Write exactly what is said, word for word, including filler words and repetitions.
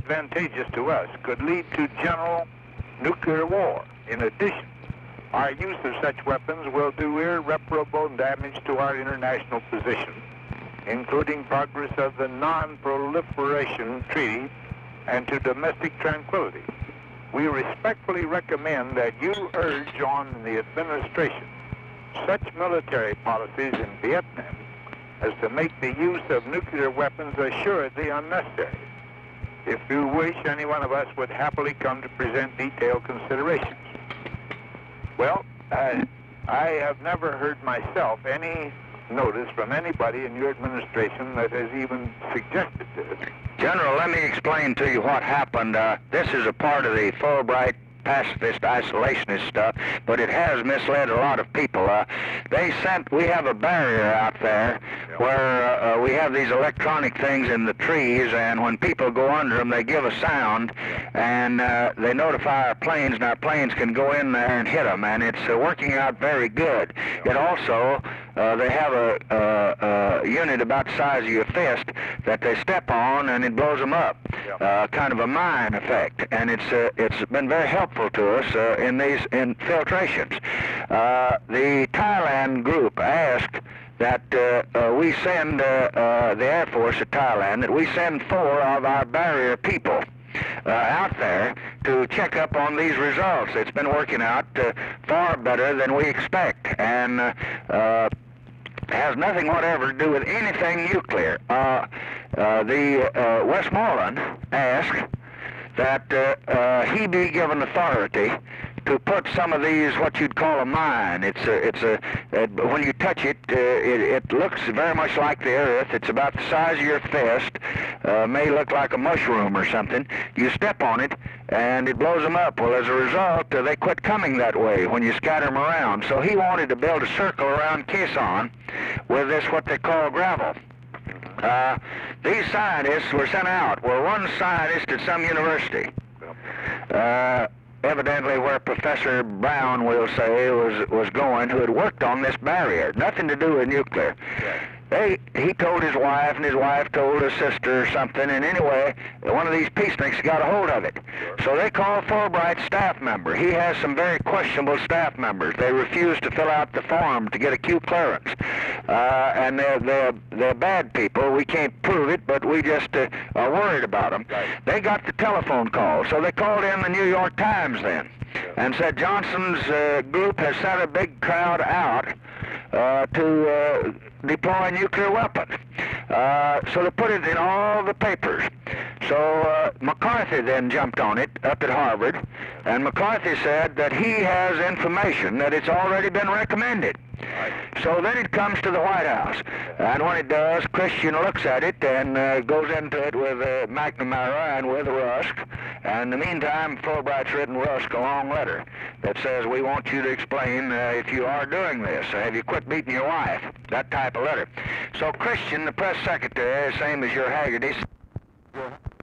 advantageous to us could lead to general nuclear war. In addition, our use of such weapons will do irreparable damage to our international position, including progress of the Non-Proliferation Treaty and to domestic tranquility. We respectfully recommend that you urge on the administration such military policies in Vietnam as to make the use of nuclear weapons assuredly unnecessary. If you wish, any one of us would happily come to present detailed considerations. Well, uh, I have never heard myself any notice from anybody in your administration that has even suggested this. General, let me explain to you what happened. Uh, this is a part of the Fulbright pacifist isolationist stuff, but it has misled a lot of people. Uh, they sent, we have a barrier out there where uh, uh, we have these electronic things in the trees, and when people go under them, they give a sound, and uh, they notify our planes, and our planes can go in there and hit them, and it's uh, working out very good. It also, uh, they have a, a, a unit about the size of your fist that they step on, and it blows them up. Uh, kind of a mine effect, and it's uh, it's been very helpful to us uh, in these infiltrations. Uh, the Thailand group asked that uh, uh, we send uh, uh, the Air Force of Thailand, that we send four of our barrier people uh, out there to check up on these results. It's been working out uh, far better than we expect, and uh, uh, has nothing whatever to do with anything nuclear. Uh, uh, the uh, Westmoreland asked that uh, uh, he be given authority to put some of these, what you'd call a mine. It's a, it's a, uh, when you touch it, uh, it, it looks very much like the earth. It's about the size of your fist, uh, may look like a mushroom or something. You step on it, and it blows them up. Well, as a result, uh, they quit coming that way when you scatter them around. So he wanted to build a circle around Quezon with this, what they call gravel. Uh, these scientists were sent out. Well, one scientist at some university, uh, evidently where Professor Brown, we'll say, was was going, who had worked on this barrier. Nothing to do with nuclear. They, he told his wife, and his wife told his sister or something, and anyway, one of these peaceniks got a hold of it. So they called Fulbright's staff member. He has some very questionable staff members. They refused to fill out the form to get a Q clearance. Uh, and they're, they're, they're bad people. We can't prove it, but we just uh, are worried about them. They got the telephone call, so they called in the New York Times then and said Johnson's uh, group has sent a big crowd out uh, to uh, deploy a nuclear weapon. Uh, so they put it in all the papers. So uh, McCarthy then jumped on it up at Harvard, and McCarthy said that he has information that it's already been recommended. So then it comes to the White House, and when it does, Christian looks at it and uh, goes into it with uh, McNamara and with Rusk, and in the meantime, Fulbright's written Rusk a long letter that says, we want you to explain uh, if you are doing this. Have you quit beating your wife? That type of letter. So Christian, the press secretary, same as your Haggerty,